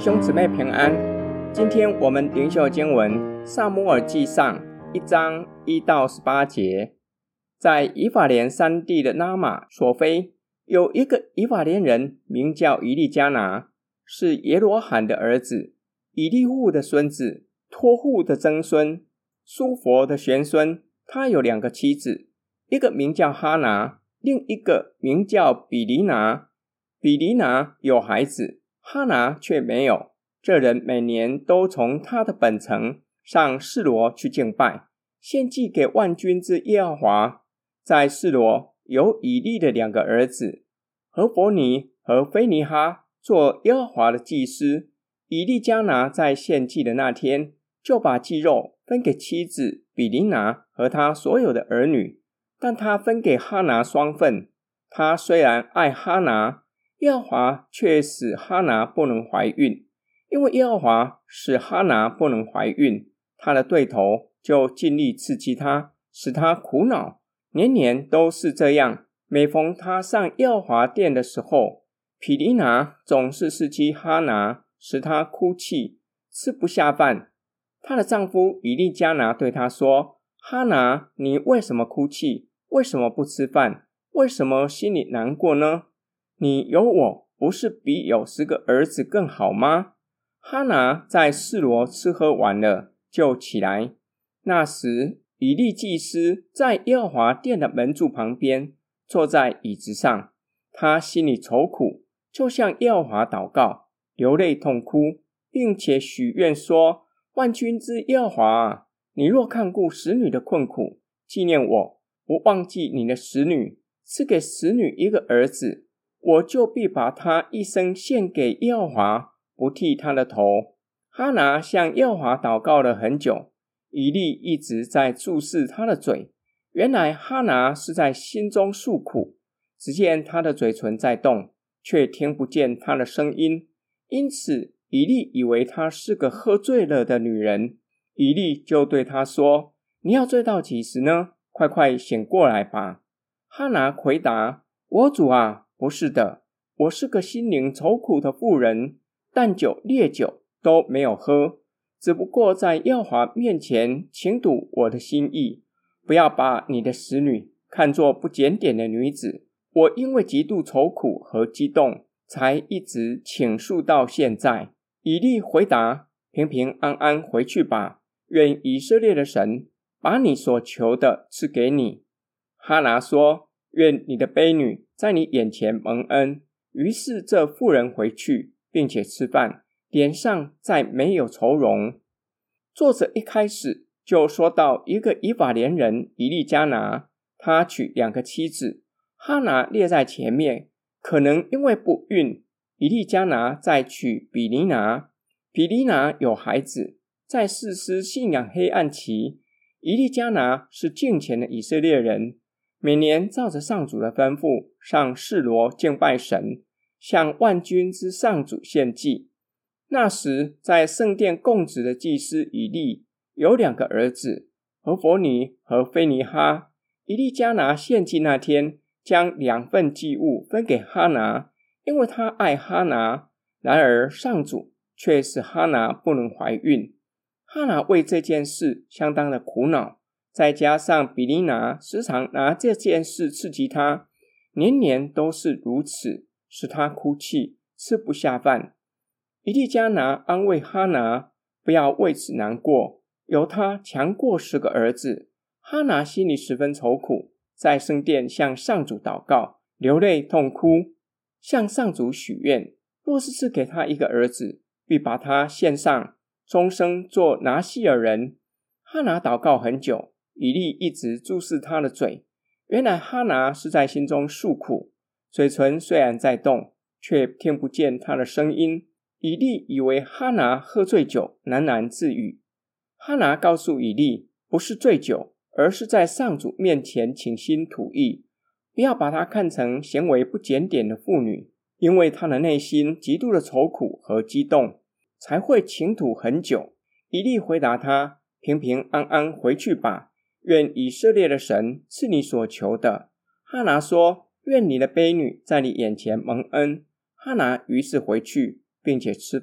兄姊妹平安。今天我们灵修经文撒母耳记上1章1到18节。在以法莲山地的拉玛索菲，有一个以法莲人名叫以利加拿，是耶罗罕的儿子，以利户的孙子，托户的曾孙，苏佛的玄孙。他有2个妻子，一个名叫哈拿，另一个名叫比利拿。比利拿有孩子，哈拿却没有。这人每年都从他的本城上示罗去敬拜，献祭给万军之耶和华。在示罗有以利的2个儿子，何弗尼和菲尼哈，做耶和华的祭司。以利加拿在献祭的那天，就把祭肉分给妻子比利拿和他所有的儿女，但他分给哈拿双份。他虽然爱哈拿，耶和华却使哈拿不能怀孕。因为耶和华使哈拿不能怀孕，他的对头就尽力刺激他，使他苦恼，年年都是这样。每逢他上耶和华殿的时候，毗尼拿总是刺激哈拿，使他哭泣，吃不下饭。她的丈夫以利加拿对她说：哈拿，你为什么哭泣？为什么不吃饭？为什么心里难过呢？你有我，不是比有10个儿子更好吗？哈拿在示罗吃喝完了，就起来。那时以利祭司在耶和华殿的门柱旁边，坐在椅子上。他心里愁苦，就向耶和华祷告，流泪痛哭，并且许愿说：万军之耶和华，你若看顾使女的困苦，纪念我，不忘记你的使女，赐给使女一个儿子，我就必把他一生献给耶和华，不剃他的头。哈拿向耶和华祷告了很久，以利一直在注视他的嘴。原来哈拿是在心中诉苦，只见他的嘴唇在动，却听不见他的声音。因此以利以为她是个喝醉了的女人。以利就对他说：你要醉到几时呢？快快醒过来吧。哈拿回答：我主啊，不是的，我是个心灵愁苦的妇人，淡酒烈酒都没有喝，只不过在耶和华面前倾吐我的心意。不要把你的使女看作不检点的女子，我因为极度愁苦和激动，才一直倾诉到现在。以利回答：平平安安回去吧，愿以色列的神把你所求的赐给你。哈拿说：愿你的婢女在你眼前蒙恩。于是这妇人回去，并且吃饭，脸上再没有愁容。作者一开始就说到一个以法莲人以利加拿，他娶2个妻子，哈拿列在前面，可能因为不孕。以利加拿再娶比利拿，比利拿有孩子。在士师信仰黑暗期，以利加拿是敬虔的以色列人，每年照着上主的吩咐上示罗敬拜神，向万军之上主献祭。那时在圣殿供职的祭司以利有2个儿子，何弗尼和菲尼哈。以利加拿献祭那天，将2份祭物分给哈拿，因为他爱哈拿。然而上主却使哈拿不能怀孕。哈拿为这件事相当的苦恼，再加上比利拿时常拿这件事刺激他，年年都是如此，使他哭泣，吃不下饭。以利加拿安慰哈拿，不要为此难过，有他强过10个儿子。哈拿心里十分愁苦，在圣殿向上主祷告，流泪痛哭，向上主许愿，若是赐给他一个儿子，必把他献上，终生做拿西尔人。哈拿祷告很久，以利一直注视他的嘴。原来哈拿是在心中诉苦，嘴唇虽然在动，却听不见他的声音。以利以为哈拿喝醉酒喃喃自语。哈拿告诉以利，不是醉酒，而是在上主面前倾心吐意，不要把她看成行为不检点的妇女，因为她的内心极度的愁苦和激动，才会倾吐很久。以利回答他：平平安安回去吧，愿以色列的神赐你所求的。哈拿说：愿你的婢女在你眼前蒙恩。哈拿于是回去，并且吃饭，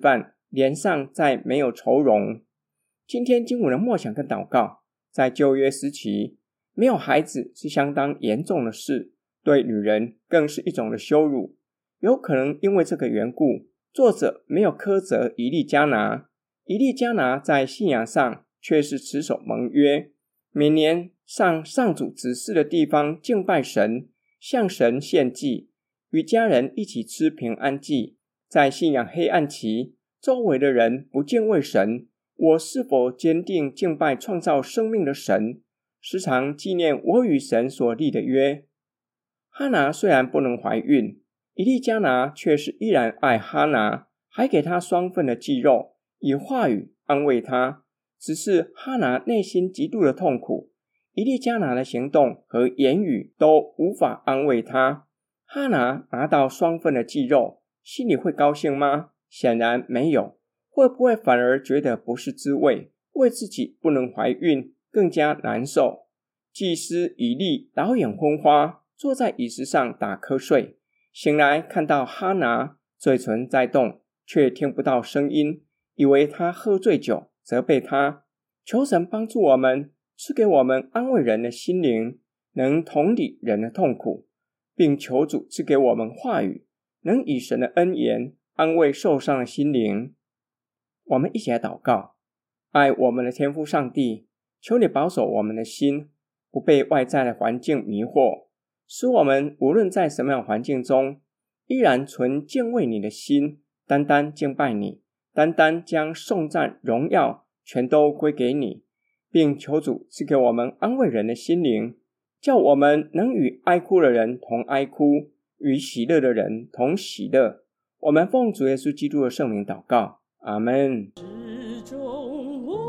脸上再没有愁容。今天经文的默想跟祷告，在旧约时期，没有孩子是相当严重的事，对女人更是一种的羞辱。有可能因为这个缘故，作者没有苛责以利加拿。以利加拿在信仰上却是持守盟约，每年上上主指示的地方敬拜神，向神献祭，与家人一起吃平安祭。在信仰黑暗期，周围的人不敬畏神，我是否坚定敬拜创造生命的神，时常纪念我与神所立的约。哈拿虽然不能怀孕，以利加拿却是依然爱哈拿，还给她双份的祭肉，以话语安慰她。只是哈拿内心极度的痛苦，以利加拿的行动和言语都无法安慰她。哈拿拿到双份的祭肉，心里会高兴吗？显然没有。会不会反而觉得不是滋味，为自己不能怀孕更加难受？祭司以利老眼昏花，坐在椅子上打瞌睡，醒来看到哈拿嘴唇在动，却听不到声音，以为他喝醉酒，责备他。求神帮助我们，赐给我们安慰人的心灵，能同理人的痛苦，并求主赐给我们话语，能以神的恩言安慰受伤的心灵。我们一起来祷告。爱我们的天父上帝，求你保守我们的心，不被外在的环境迷惑，使我们无论在什么样的环境中，依然存敬畏你的心，单单敬拜你，单单将颂赞荣耀全都归给你，并求主赐给我们安慰人的心灵，叫我们能与哀哭的人同哀哭，与喜乐的人同喜乐。我们奉主耶稣基督的圣名祷告，阿们。